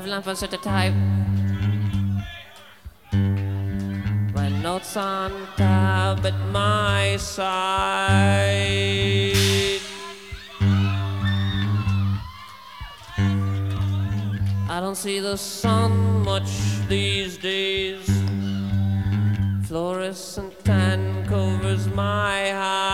numbers at a time. My notes on tab at my side. I don't see the sun much these days. Fluorescent tan covers my eyes.